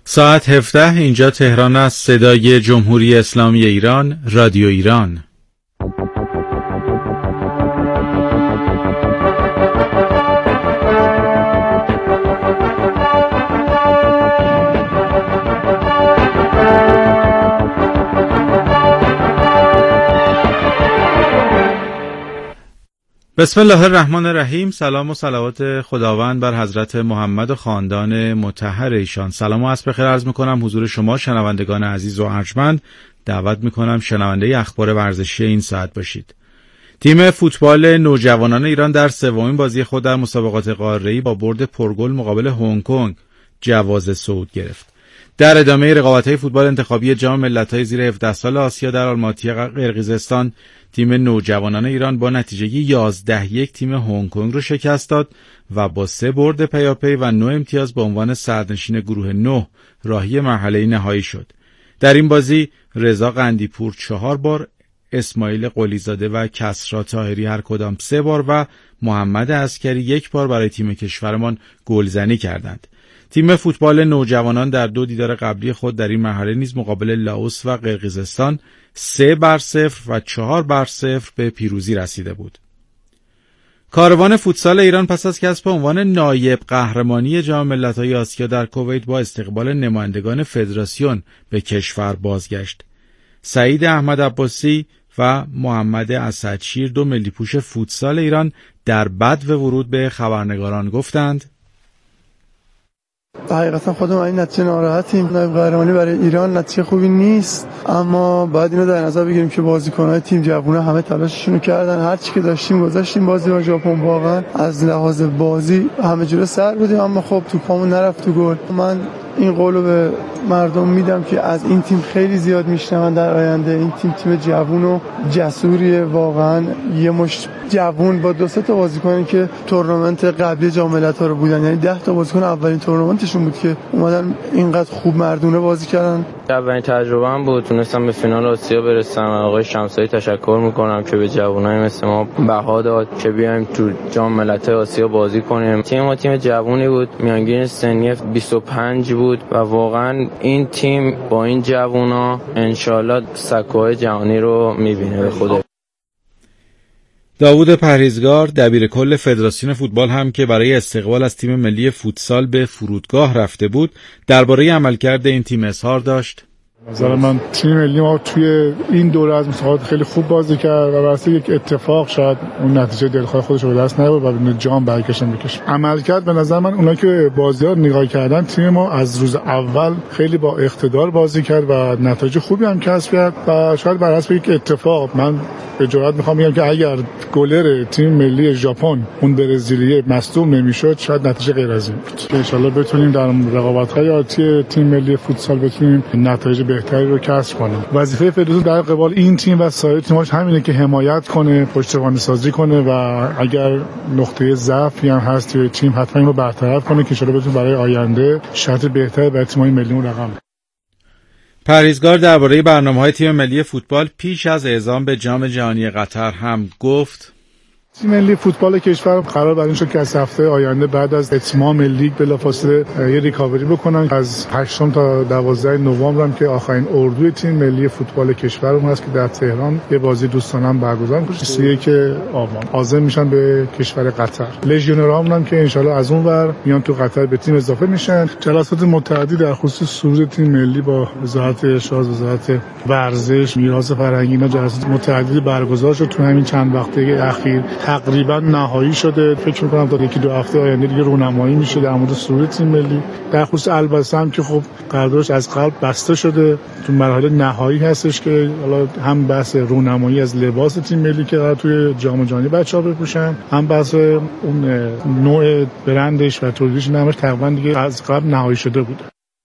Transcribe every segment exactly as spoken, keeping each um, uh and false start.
ساعت هفده اینجا تهران است. صدای جمهوری اسلامی ایران، رادیو ایران. بسم الله الرحمن الرحیم. سلام و صلوات خداوند بر حضرت محمد و خاندان مطهر ایشان. سلام و عصر بخیر عرض میکنم حضور شما شنوندگان عزیز و ارجمند. دعوت میکنم شنونده اخبار ورزشی این ساعت باشید. تیم فوتبال نوجوانان ایران در سومین بازی خود در مسابقات قاره‌ای با برد پرگل مقابل هنگ کنگ جواز صعود گرفت. در ادامه رقابت‌های فوتبال انتخابی جام ملت‌های زیر هفده سال آسیا در آلماتی قرقیزستان، تیم نوجوانان ایران با نتیجه یازده یک تیم هنگ کنگ رو شکست داد و با سه برد پیاپی و نه امتیاز به عنوان صدرنشین گروه نه راهی مرحله نهایی شد. در این بازی رضا قندیپور چهار بار، اسماعیل قلیزاده و کسری طاهری هر کدام سه بار و محمد عسکری یک بار برای تیم کشورمان گلزنی کردند. تیم فوتبال نوجوانان در دو دیدار قبلی خود در این مرحله نیز مقابل لاوس و قرقیزستان سه بر صفر و چهار بر صفر به پیروزی رسیده بود. کاروان فوتسال ایران پس از کسب عنوان نایب قهرمانی جام ملت‌های آسیا در کویت با استقبال نمایندگان فدراسیون به کشور بازگشت. سعید احمد عباسی و محمد اسدشیر دو ملی پوش فوتسال ایران در بدو ورود به خبرنگاران گفتند: حقیقتا خودم این نتیجه ناراحتیم. نایب قهرمانی برای ایران نتیجه خوبی نیست، اما باید اینو در نظر بگیریم که بازیکن‌های تیم جوونا همه تلاششون رو کردن، هر چی که داشتیم گذاشتیم. بازی با ژاپن واقعا از لحاظ بازی همه جوره سر بودیم، اما خب توپامون نرفت تو گل. من این قولو به مردم میدم که از این تیم خیلی زیاد میشنون در آینده. این تیم تیم جوون و جسوریه، واقعا یه مشت جوون با دو سه تا بازیکنی که تورنمنت قبلی جام ملت‌ها رو بودن، یعنی ده تا بازیکن اولین تورنمنتشون بود که اومدن اینقدر خوب مردونه بازی کردن. اولین تجربه‌ام بود، تونستم به فینال آسیا برسم. آقای شمسایی تشکر میکنم که به جوانای مثل ما بها داد که بیایم تو جام ملت‌های آسیا بازی کنیم. تیم ما تیم جوونی بود، میانگین سنی بیست و پنج بود و واقعا این تیم با این جوونا انشالله سکوهای جهانی رو میبینه به خدا. داوود پرهیزگار دبیر کل فدراسیون فوتبال هم که برای استقبال از تیم ملی فوتسال به فرودگاه رفته بود، درباره عملکرد این تیم اظهار داشت: نظر من تیم ملی ما توی این دوره از مسابقات خیلی خوب بازی کرد و واسه یک اتفاق شاید اون نتیجه دلخواه خودش رو به دست نیاره و به جام برگشتن بکشه. عملکرد به نظر من اونایی که بازی‌ها رو نگاه کردن، تیم ما از روز اول خیلی با اقتدار بازی کرد و نتایج خوبی هم کسب کرد و شاید بر اساس یک اتفاق من به جرئت میخوام بگم که اگر گلر تیم ملی ژاپن اون برزیلی مصدوم نمیشد شاید نتیجه غیر از این بود. ان شاءالله بتونیم در رقابت‌های آتی تیم ملی فوتسال بتونیم نتایج بهتری رو کسب کنیم. وظیفه فدراسیون در قبال این تیم و سایر تیم‌هاش همینه که حمایت کنه، پشتیبانی سازی کنه و اگر نقطه ضعفی هم هست توی تیم حتما این رو برطرف کنه که ان شاءالله بتونه برای آینده شرط بهتری برای تیم‌های ملیمون رقم. پرهیزگار درباره برنامه‌های تیم ملی فوتبال پیش از اعزام به جام جهانی قطر هم گفت: تیم ملی فوتبال کشور قرار بر این شد که از هفته آینده بعد از اتمام لیگ بلافاصله یه ریکاوری بکنن. از هشتم تا دوازدهم نوامبر هم که آخرین اردوی تیم ملی فوتبال کشورمون هست که در تهران یه بازی دوستانه هم برگزار میشه. بیست و یک آبان عازم میشن به کشور قطر. لژیونرامون هم که ان شاءالله از اون ور میان تو قطر به تیم اضافه میشن. جلسات متعددی در خصوص صعود تیم ملی با وزارت ارشاد، وزارت ورزش، میراث فرهنگی اینا جلسات متعددی برگزار شد تو همین چند وقته اخیر. تقریبا نهایی شده. فکر می‌کنم تا یکی دو هفته آینده دیگه رونمایی میشه در مورد صعود تیم ملی. در خصوص البته هم که خب قراردادش از قبل بسته شده، تو مرحله نهایی هستش که حالا هم بحث رونمایی از لباس تیم ملی که قرار توی جام جهانی بچه‌ها بپوشن، هم بحث اون نوع برندش و تولیدش نامش تقریبا دیگه از قبل نهایی شده بود.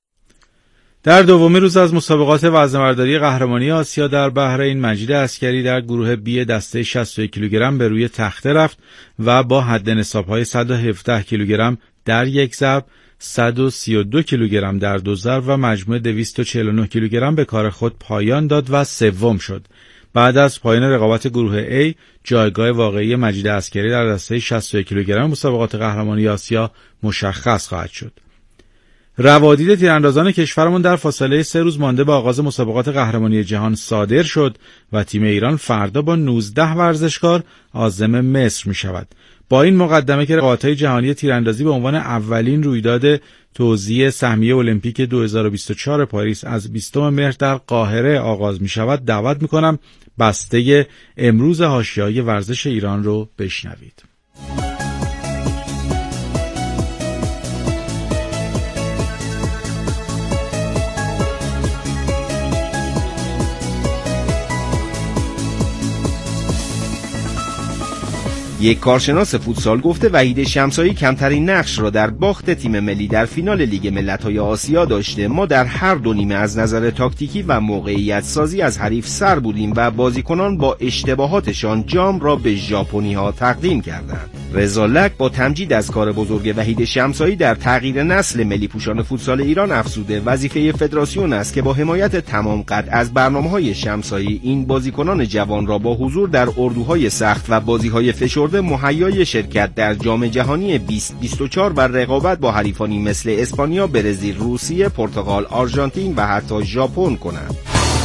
در دومین روز از مسابقات وزنه‌برداری قهرمانی آسیا در بحرین، مجید عسکری در گروه بی دسته شصت و یک کیلوگرم به روی تخته رفت و با حد نصاب‌های صد و هفده کیلوگرم در یک ضرب، صد و سی و دو کیلوگرم در دو ضرب و مجموع دویست و چهل و نه کیلوگرم به کار خود پایان داد و سوم شد. بعد از پایان رقابت گروه A، جایگاه واقعی مجید عسکری در دسته شصت و یک کیلوگرم مسابقات قهرمانی آسیا مشخص خواهد شد. روادید تیراندازان کشورمون در فاصله سه روز مانده به آغاز مسابقات قهرمانی جهان صادر شد و تیم ایران فردا با نوزده ورزشکار عازم مصر می شود. با این مقدمه که رقابت‌های جهانی تیراندازی به عنوان اولین رویداد توزیع سهمیه المپیک دو هزار و بیست و چهار پاریس از بیستم مهر در قاهره آغاز می شود، دعوت می کنم بسته امروز حاشیه‌های ورزش ایران رو بشنوید. یک کارشناس فوتسال گفته وحید شمسایی کمترین نقش را در باخت تیم ملی در فینال لیگ ملت‌های آسیا داشته. ما در هر دو نیمه از نظر تاکتیکی و موقعیت سازی از حریف سر بودیم و بازیکنان با اشتباهاتشان جام را به ژاپنی‌ها تقدیم کردند. رضا لک با تمجید از کار بزرگ وحید شمسایی در تغییر نسل ملی پوشان فوتسال ایران افزوده وظیفه فدراسیون است که با حمایت تمام قد از برنامه‌های شمسایی این بازیکنان جوان را با حضور در اردوهای سخت و بازی‌های فشرده مهیای شرکت در جام جهانی بیست بیست و چهار و رقابت با حریفانی مثل اسپانیا، برزیل، روسیه، پرتغال، آرژانتین و حتی ژاپن کنند.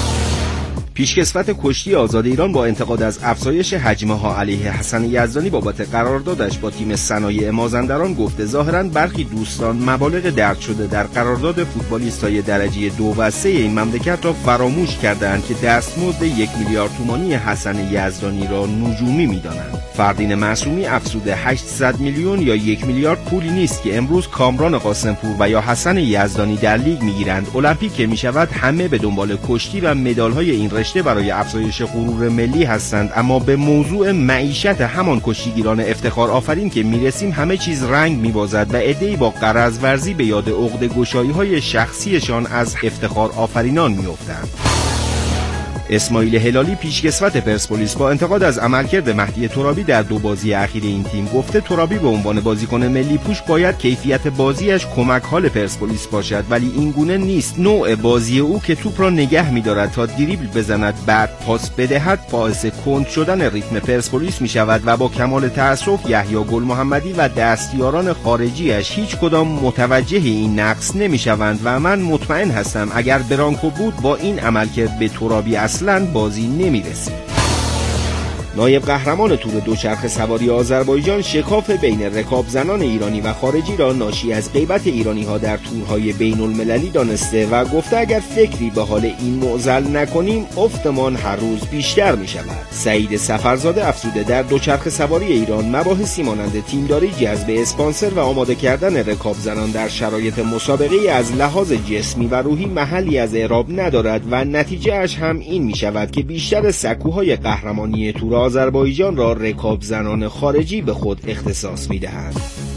پیشکسوت کشتی آزاد ایران با انتقاد از افزایش هجمه‌ها علیه حسن یزدانی بابت قراردادش با تیم صنایع مازندران گفته ظاهراً برخی دوستان مبالغ درج شده در قرارداد فوتبالیستای درجه دو و سه این مملکت را فراموش کردند که دستمزد یک میلیارد تومانی حسن یزدانی را نجومی می‌دانند. فردین معصومی افزوده هشتصد میلیون یا یک میلیارد پولی نیست که امروز کامران قاسمپور و یا حسن یزدانی در لیگ می‌گیرند. المپیک که می‌شود همه به دنبال کشتی و مدال‌های این رشته برای افزایش غرور ملی هستند، اما به موضوع معیشت همان کشتیگیران افتخار آفرین که میرسیم همه چیز رنگ میبازد و عده‌ای با غرض ورزی به یاد عقده گشایی‌های شخصیشان از افتخار آفرینان میافتند. اسماعیل هلالی پیشکسوت پرسپولیس با انتقاد از عملکرد مهدی ترابی در دو بازی اخیر این تیم گفته ترابی به عنوان بازیکن ملی پوش باید کیفیت بازیش کمک حال پرسپولیس باشد، ولی این گونه نیست. نوع بازی او که توپ را نگه می‌دارد تا دریبل بزند بعد پاس بدهد باعث کند شدن ریتم پرسپولیس می‌شود و با کمال تأسف یحیی گل محمدی و دستیاران خارجیش هیچ کدام متوجه این نقص نمی‌شوند و من مطمئن هستم اگر برانکو بود با این عملکرد به ترابی اصلاً بازی نمی‌رسید. نایب قهرمان تور دوچرخه سواری آذربایجان شکاف بین رکاب زنان ایرانی و خارجی را ناشی از غیبت ایرانی‌ها در تورهای بین المللی دانسته و گفته اگر فکری به حال این معضل نکنیم افتمان هر روز بیشتر می‌شود. سعید سفرزاده افزوده در دوچرخه سواری ایران مباحثی مانند تیمداری، جذب اسپانسر و آماده کردن رکاب زنان در شرایط مسابقه از لحاظ جسمی و روحی محلی از اعراب ندارد و نتیجه اش هم این می‌شود که بیشتر سکوهای قهرمانی تور آذربایجان را رکاب زنان خارجی به خود اختصاص می‌دهند.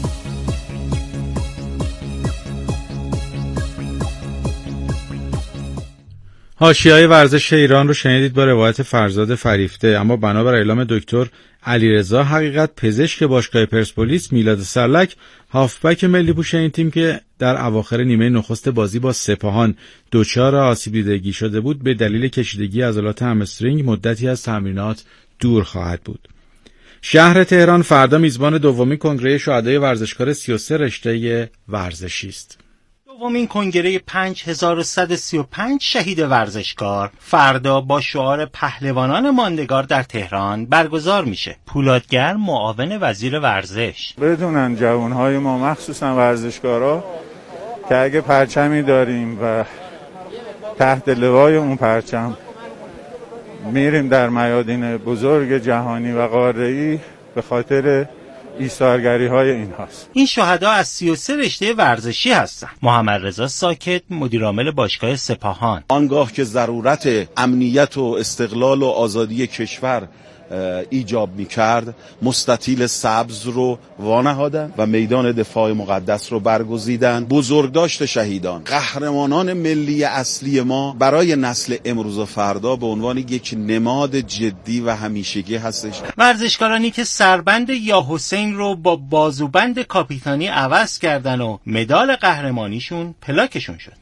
حاشیه‌های ورزش ایران رو شنیدید با روایت فرزاد فریفته. اما بنابر اعلام دکتر علیرضا حقیقت پزشک باشگاه پرسپولیس، میلاد سرلک هافبک ملی پوش این تیم که در اواخر نیمه نخست بازی با سپاهان دچار آسیب دیدگی شده بود به دلیل کشیدگی عضلات همسترینگ مدتی از تمرینات دور خواهد بود. شهر تهران فردا میزبان دومین کنگره شهدای ورزشکار سی و سه رشته ورزشی است. دومین کنگره پنج هزار و صد و سی و پنج شهید ورزشکار فردا با شعار پهلوانان ماندگار در تهران برگزار میشه. پولادگر معاون وزیر ورزش: بدونن جوانهای ما مخصوصا ورزشکارا که اگه پرچمی داریم و تحت لوای اون پرچم میریم در میادین بزرگ جهانی و قاره‌ای به خاطر ایثارگری های این هاست. این شهدا از سی و سه رشته ورزشی هستند. محمد رضا ساکت مدیرعامل باشگاه سپاهان: آنگاه که ضرورت امنیت و استقلال و آزادی کشور ایجاب می‌کرد مستطیل سبز رو وانهادن و میدان دفاع مقدس رو برگزیدن. بزرگداشت شهیدان قهرمانان ملی اصلی ما برای نسل امروز و فردا به عنوان یک نماد جدی و همیشگی هستش. ورزشکارانی که سربند یا حسین رو با بازوبند کاپیتانی عوض کردن و مدال قهرمانیشون پلاکشون شد.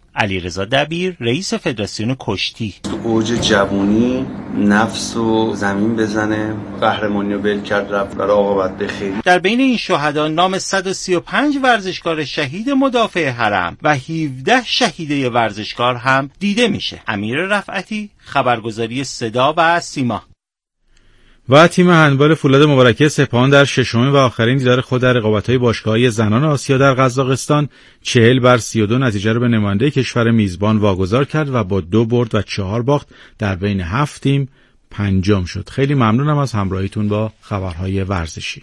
علیرضا دبیر رئیس فدراسیون کشتی: تو اوج جوونی نفس و زمین بزنه، قهرمانی رو ول کرد رفت برای عاقبت بخیر. در بین این شهدا نام صد و سی و پنج ورزشکار شهید مدافع حرم و هفده شهیده ورزشکار هم دیده میشه. امیر رفعتی، خبرگزاری صدا و سیما. و تیم هندبال فولاد مبارکه سپاهان در ششمین و آخرین دیدار خود در رقابت‌های باشگاه‌های زنان آسیا در قزاقستان چهل بر سی و دو نتیجه را به نماینده کشور میزبان واگذار کرد و با دو برد و چهار باخت در بین هفت تیم پنجم شد. خیلی ممنونم از همراهیتون با خبرهای ورزشی.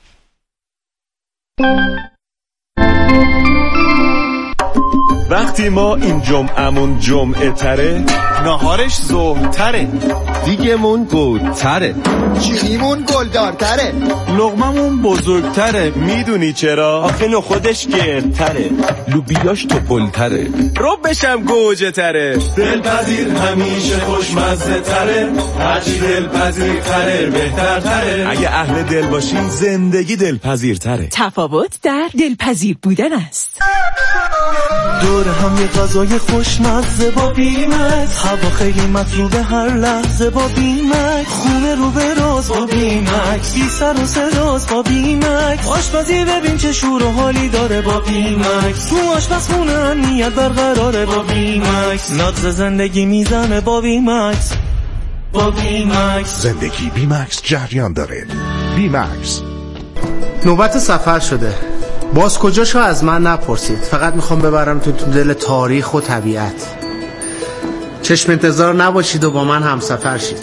وقتی ما این جمعمون جمعه تره، نهارش ظهر تره، دیگمون گود تره، چینیمون گلدار تره، لقممون بزرگتره. میدونی چرا؟ آخه نخودش گردتره، لوبیاش توپل تره، ربشم گوجه تره. دلپذیر همیشه خوشمزه تره، هرچی دلپذیر تره بهتر تره. اگه اهل دل باشین زندگی دلپذیر تره. تفاوت در دلپذیر بودن است. دور هم یه غذای خوشمزه با بیمکس، هوا خیلی مطلوبه هر لحظه با بیمکس، خونه رو به راز با بیمکس، بی سر و صداز با بیمکس، آشپزی ببین چه شور و حالی داره با بیمکس، تو آشپزخونه امنیت برقراره با بیمکس، ناز زندگی میزنه با بیمکس، با بیمکس. زندگی بیمکس جریان داره. بیمکس. نوبت سفر شده. باز کجاشو از من نپرسید، فقط میخوام ببرمتون تو دل تاریخ و طبیعت. چشم انتظار نباشید و با من همسفر شید.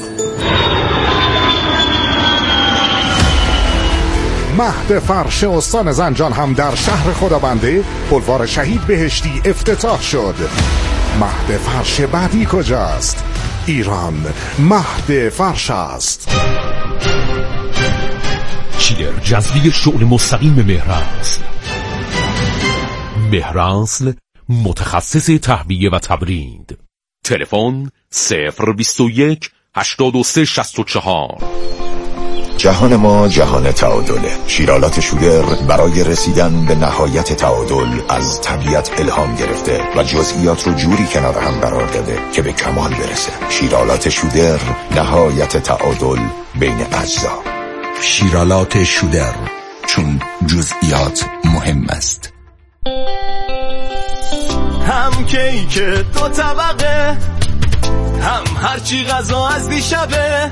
مهد فرش استان زنجان هم در شهر خدابنده بلوار شهید بهشتی افتتاح شد. مهد فرش بعدی کجاست؟ ایران مهد فرش است. چیلر جذبی شغل مستقیم مهرانسل. مهرانسل متخصص تهویه و تبرید. تلفن صفر بیست و یک هشتاد و سه شصت و چهار. جهان ما جهان تعادله. شیرالات شوگر برای رسیدن به نهایت تعادل از طبیعت الهام گرفته و جزئیات رو جوری کنار هم قرار داده که به کمال برسه. شیرالات شوگر، نهایت تعادل بین اجزا. شیرالات شودر، چون جزئیات مهم است. هم کیک دو طبقه، هم هرچی غذا از دیشبه،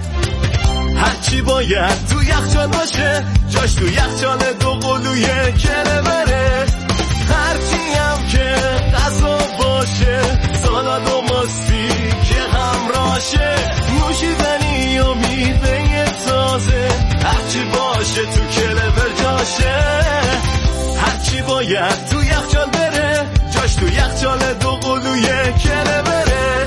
هرچی باید تو یخچال باشه، جاش تو یخچال دو قلوی کلبره. هرچی هم که غذا باشه، سالاد و ماستی که همراشه، نوشیدنی و میوه تازه، هرچی باشه تو کلبر جاشه. هرچی باید تو یخچال بره، جاش تو یخچال دو قلوی کلبره.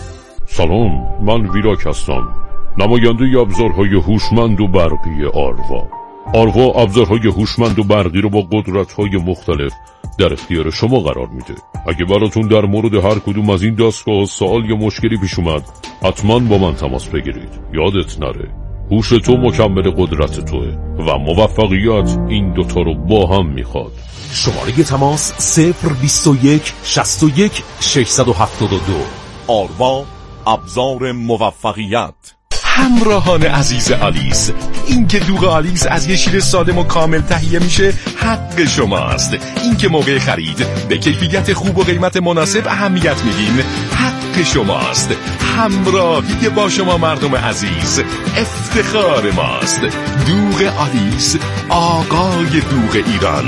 سلام، من ویراک هستم، نماینده ابزارهای هوشمند و برقی آروا. آروا ابزارهای هوشمند و برقی رو با قدرت‌های مختلف در اختیار شما قرار میده. اگه براتون در مورد هر کدوم از این دستگاه سوال یا مشکلی پیش اومد، حتما با من تماس بگیرید. یادت نره، هوش تو مکمل قدرت توه و موفقیت این دوتا رو با هم میخواد. شماره تماس صفر بیست و یک شصت و یک ششصد و هفتاد و دو. آروا، ابزار موفقیت. همراهان عزیز آلیس، این که دوغ آلیس از یه شیر سالم و کامل تهیه میشه حق شماست. این که موقع خرید به کیفیت خوب و قیمت مناسب اهمیت میدین حق شماست. همراهی با شما مردم عزیز افتخار ماست. دوغ آلیس، آقای دوغ ایران،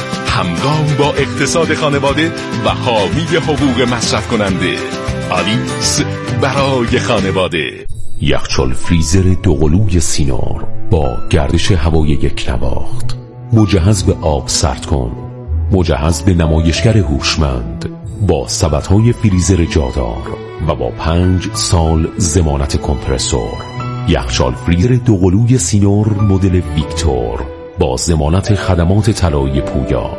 همگام با اقتصاد خانواده و حامی حقوق مصرف کننده. آلیس برای خانواده. یخچال فریزر دوقلوی سینار با گردش هوای یک نواخت، مجهز به آب سرد کن، مجهز به نمایشگر هوشمند با سبدهای فریزر جادار و با پنج سال ضمانت کمپرسور. یخچال فریزر دوقلوی سینار مدل ویکتور با ضمانت خدمات طلایی پویا.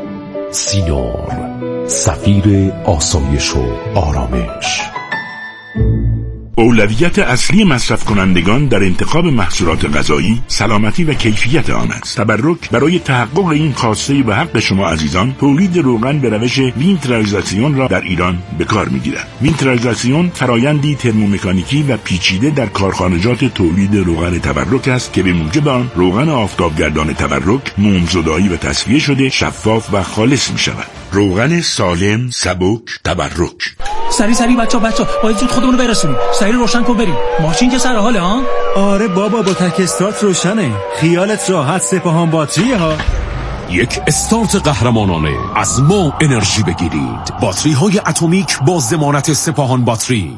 سینار، سفیر آسایش و آرامش. اولویت اصلی مصرف کنندگان در انتخاب محصولات غذایی سلامتی و کیفیت آن است. تبرک برای تحقق این خواسته به حق شما عزیزان، تولید روغن به روش وینترالایزاسیون را در ایران به کار می‌گیرد. وینترالایزاسیون فرایندی ترمومکانیکی و پیچیده در کارخانجات تولید روغن تبرک است که به موجب آن روغن آفتابگردان تبرک مومزدایی و تصفیه شده شفاف و خالص می‌شود. روغن سالم، سبک، تبرک. سری سری بچا بچا باید زود خودمونو برسونیم. سری روشن کن بریم. ماشین که سر حاله ها؟ آره بابا با تک استارت روشنه. خیالت راحت، سپاهان باتریه ها. یک استارت قهرمانانه. از ما انرژی بگیرید. باتری های اتمیک با ضمانت سپاهان باتری.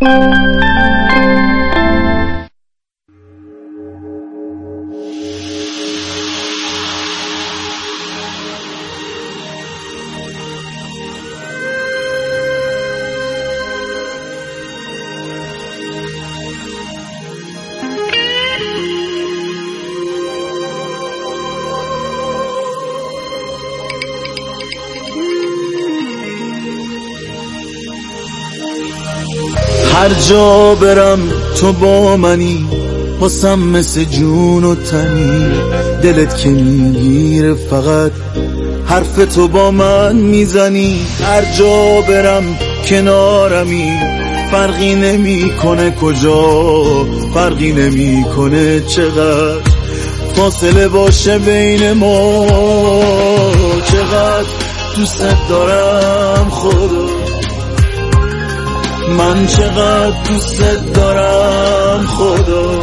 هر جا برم تو با منی، واسم مثل جون و تنی. دلت که میگیره فقط حرف تو با من میزنی. هر جا برم کنارمی، فرقی نمیکنه کجا، فرقی نمیکنه چقدر فاصله باشه بین ما. چقدر دوست دارم خدا، من چقدر دوست دارم خدا.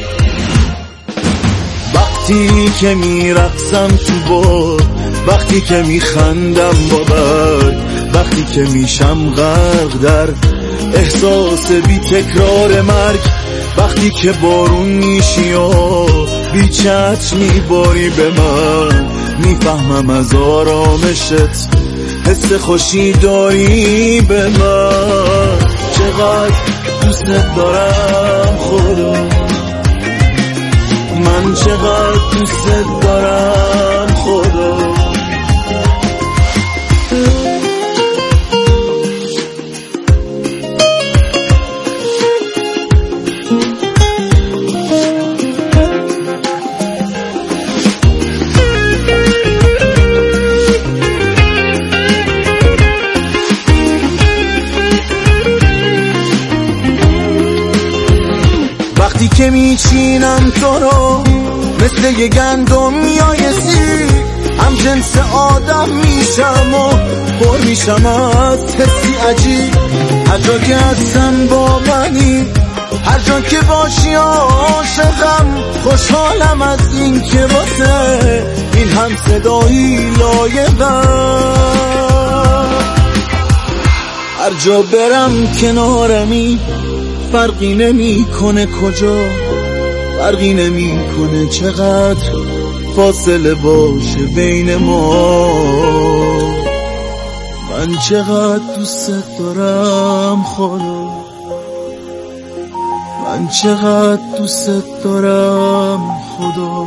وقتی که میرقصم تو باد، وقتی که میخندم با بد، وقتی که میشم غرق در احساس بی تکرار مرگ. وقتی که بارون میشی و بی چتر میباری به من، میفهمم از آرامشت حس خوشی داری به من. چقدر دوست دارم خدا، من چقدر دوست دارم خدا. وقتی که میچینم تو رو مثل یه گندم میایسی، هم جنس آدم میشم و پر میشم از حسی عجیب. هر جا که هستم با منی، هر جا که باشی عاشقم. خوشحالم از این که واسه این هم صدایی لایقم. هر جا برم کنارمی، فرقی نمی کنه کجا، فرقی نمی کنه چقدر فاصله باشه بین ما. من چقدر دوست دارم خدا، من چقدر دوست دارم خدا.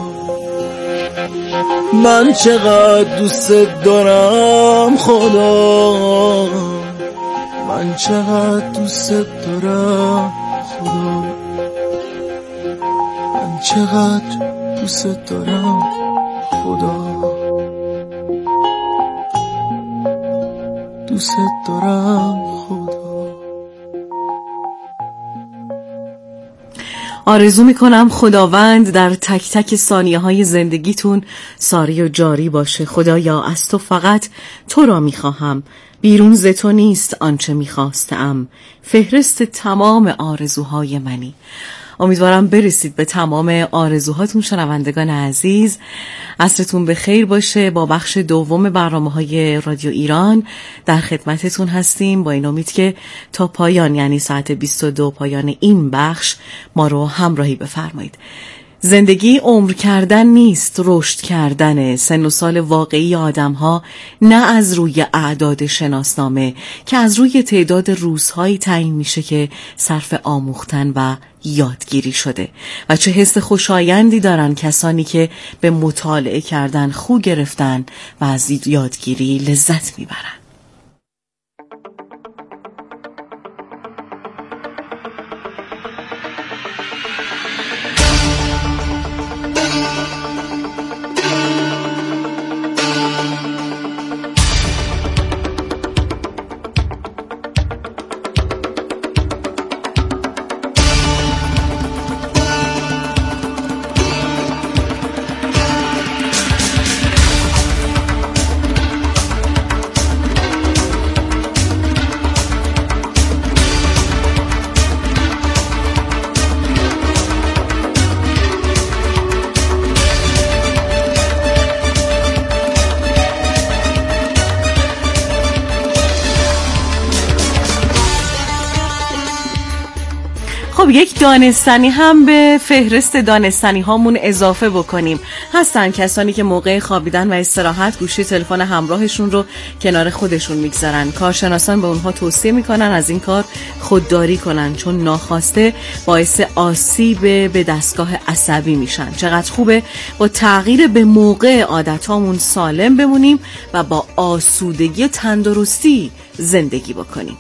من چقدر دوست دارم خدا، من چقدر دوست دارم خدا. من چقدر دوست دارم خدا، دوست دارم خدا. آرزو میکنم خداوند در تک تک ثانیه های زندگیتون ساری و جاری باشه. خدایا از تو فقط تو را میخواهم، بیرون ز تو نیست آنچه میخواستم. فهرست تمام آرزوهای منی. امیدوارم برسید به تمام آرزوهاتون شنوندگان عزیز. عصرتون به خیر باشه. با بخش دوم برنامه‌های رادیو ایران در خدمتتون هستیم، با این امید که تا پایان، یعنی ساعت بیست و دو پایان این بخش، ما رو همراهی بفرمایید. زندگی عمر کردن نیست، رشد کردنه. سن و سال واقعی آدم‌ها نه از روی اعداد شناسنامه که از روی تعداد روزهایی تعیین میشه که صرف آموختن و یادگیری شده. و چه حس خوشایندی دارن کسانی که به مطالعه کردن خو گرفتن و از یادگیری لذت میبرن. خب یک دانستنی هم به فهرست دانستنی هامون اضافه بکنیم. هستن کسانی که موقع خوابیدن و استراحت گوشی تلفن همراهشون رو کنار خودشون میگذارن. کارشناسان به اونها توصیه میکنن از این کار خودداری کنن، چون ناخواسته باعث آسیب به دستگاه عصبی میشن. چقدر خوبه با تغییر به موقع عادتامون سالم بمونیم و با آسودگی و تندرستی زندگی بکنیم.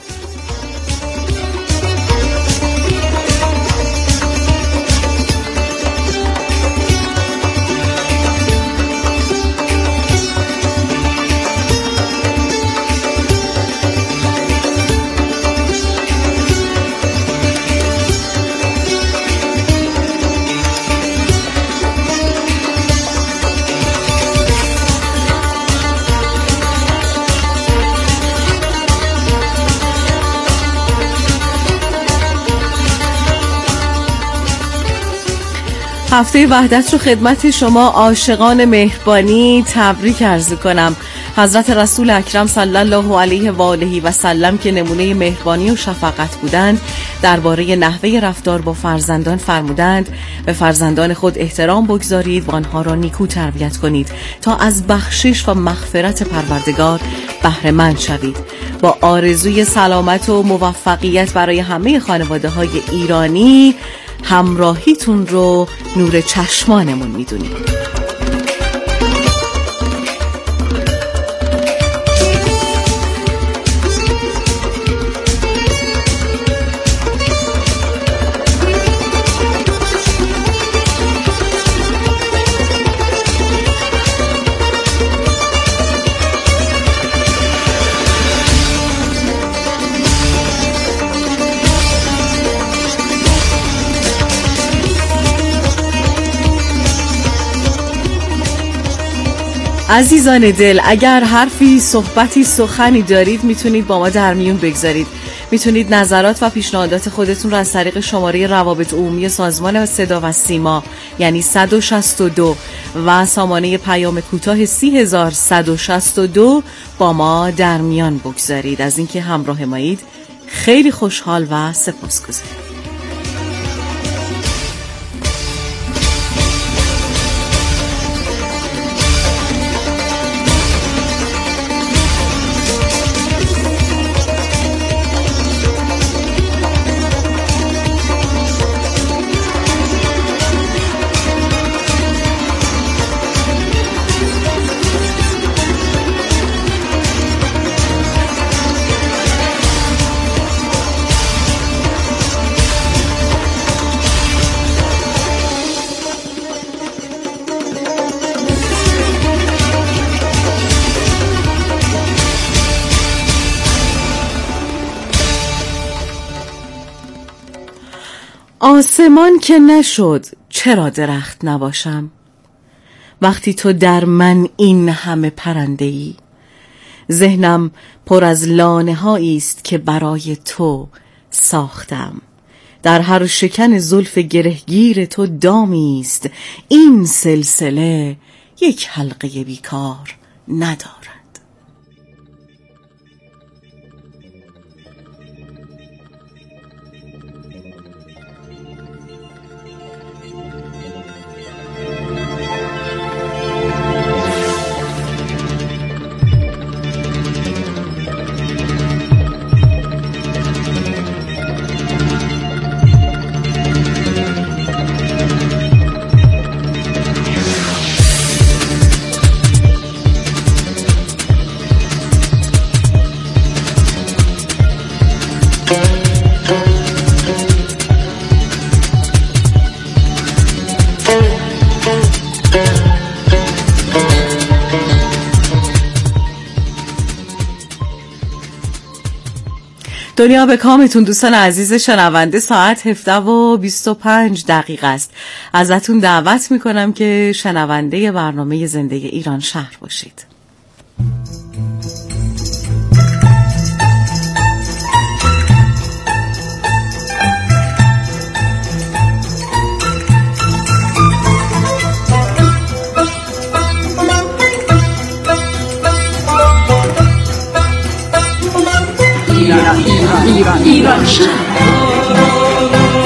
هفته وحدت رو خدمت شما عاشقان مهربانی تبریک عرض کنم. حضرت رسول اکرم صلی الله علیه و آله و سلم که نمونه مهربانی و شفقت بودند، درباره نحوه رفتار با فرزندان فرمودند: به فرزندان خود احترام بگذارید و آنها را نیکو تربیت کنید تا از بخشش و مغفرت پروردگار بهره مند شوید. با آرزوی سلامت و موفقیت برای همه خانواده های ایرانی، همراهیتون رو نور چشمانمون میدونیم. عزیزان دل، اگر حرفی، صحبتی، سخنی دارید میتونید با ما در میون بگذارید. میتونید نظرات و پیشنهادات خودتون رو از طریق شماره روابط عمومی سازمان صدا و سیما یعنی صد و شصت و دو و سامانه پیام کوتاه سی هزار صد و شصت و دو با ما در میان بگذارید. از اینکه همراه مایید خیلی خوشحال و سپاسگزارم. آسمان که نشد چرا درخت نباشم؟ وقتی تو در من این همه پرنده‌ای، ذهنم پر از لانه هایی است که برای تو ساختم. در هر شکن زلف گرهگیر تو دامی است، این سلسله یک حلقه بیکار ندارد. دنیا به کامتون دوستان عزیز شنونده. ساعت هفده و بیست و پنج دقیقه است. ازتون دعوت میکنم که شنونده برنامه زندگی ایران شهر باشید. ایران ایران ایران شهر.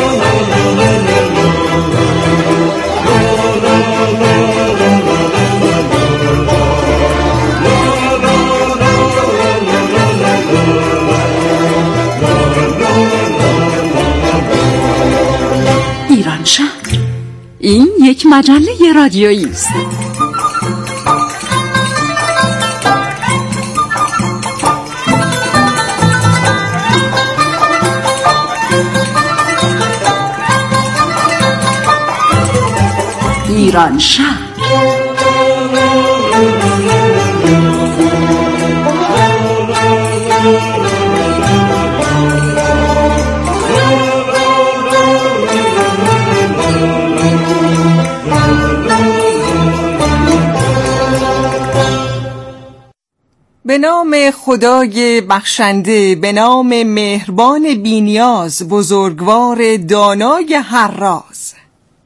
ایران شهر. این یک مجله رادیویی است. ایران شهر. به نام خدای بخشنده، به نام مهربان بی‌نیاز، بزرگوار دانای هر راز.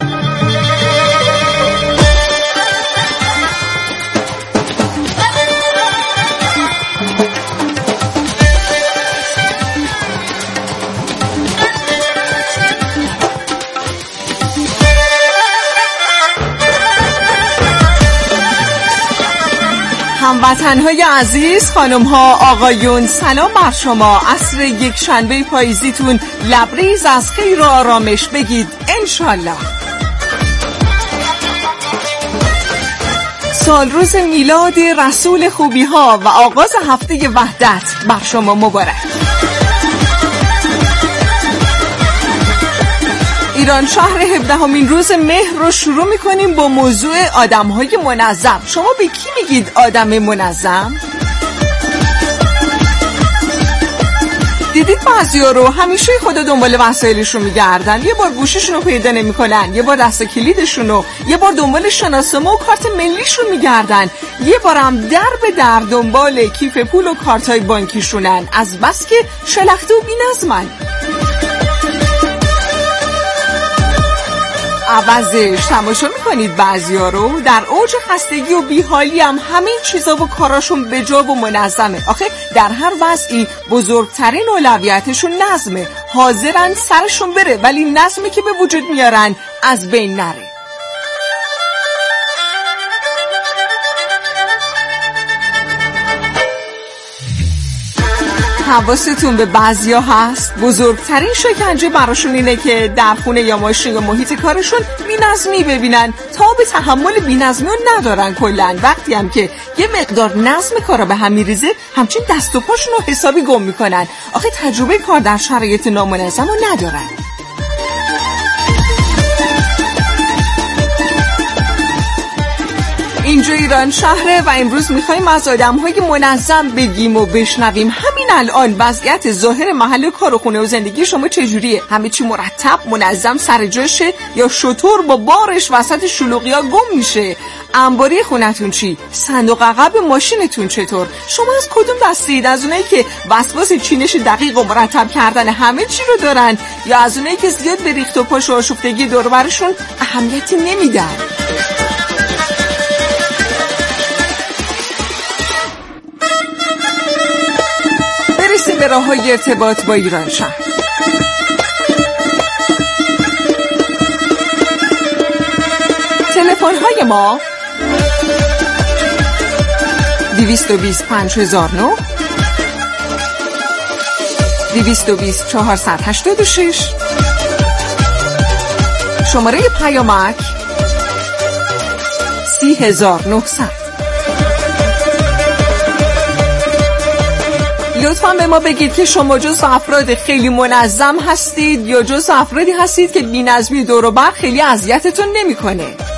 هموطن‌های عزیز، خانم‌ها، آقایون، سلام بر شما. عصر یک شنبه پاییزیتون لبریز از خیر و آرامش بگید انشالله. سال روز میلاد رسول خوبی‌ها و آغاز هفته وحدت بر شما مبارک. ایران شهر هفدهمین روز مهر رو شروع میکنیم با موضوع آدم‌های منظم. شما به کی میگید آدم منظم؟ دیدید بعضیا رو همیشه خدا دنبال وسایلشون میگردن، یه بار گوشیشون رو پیدا نمیکنن، یه بار دست کلیدشون رو، یه بار دنبال شناسنامه و کارت ملیشون میگردن، یه بارم در به در دنبال کیف پول و کارتای بانکیشونن، از بس که شلخته و بی‌نظمن. عوضش تماشا میکنید بعضیا رو در اوج خستگی و بیحالی هم همه چیزا و کاراشون به جا و منظمه. آخه در هر وضعی بزرگترین اولویتشون نظمه. حاضرن سرشون بره ولی نظمی که به وجود میارن از بین نره. حواستون به بعضیا هست؟ بزرگترین شکنجه براشون اینه که در خونه یا ماشین یا محیط کارشون بی‌نظمی ببینن. تا به تحمل بی‌نظمی ندارن کلن. وقتی هم که یه مقدار نظم کارا به هم میریزه همچین دست و پاشون رو حسابی گم میکنن. آخه تجربه کار در شرایط نامنظم رو ندارن. اینجا ایران شهره و امروز میخوایم از آدم‌های منظم بگیم و بشنویم. همین الان وضعیت ظاهر محل کار و خونه و زندگی شما چجوریه؟ همه چی مرتب منظم سر جاشه یا شطور با بارش وسط شلوغی‌ها گم میشه؟ انباری خونتون چی؟ صندوق عقب ماشینتون چطور؟ شما از کدوم دستید؟ از اونایی که وسواس چینش دقیق و مرتب کردن همه چی رو دارن یا از اونایی که زیاد به ریخت و پاش و آشفتگی دور و برشون اهمیتی نمیدن؟ برسیم به راه‌های ارتباط با ایران شهر. تلفن‌های ما دویست و بیست پنج هزار و نه، دویست و بیست چهارصد و هشتاد و شش، شماره پیامک سی هزار و نهصد. لطفاً به ما بگید که شما جز افراد خیلی منظم هستید یا جز افرادی هستید که بی‌نظمی دور و بر خیلی اذیتتون نمی‌کنه.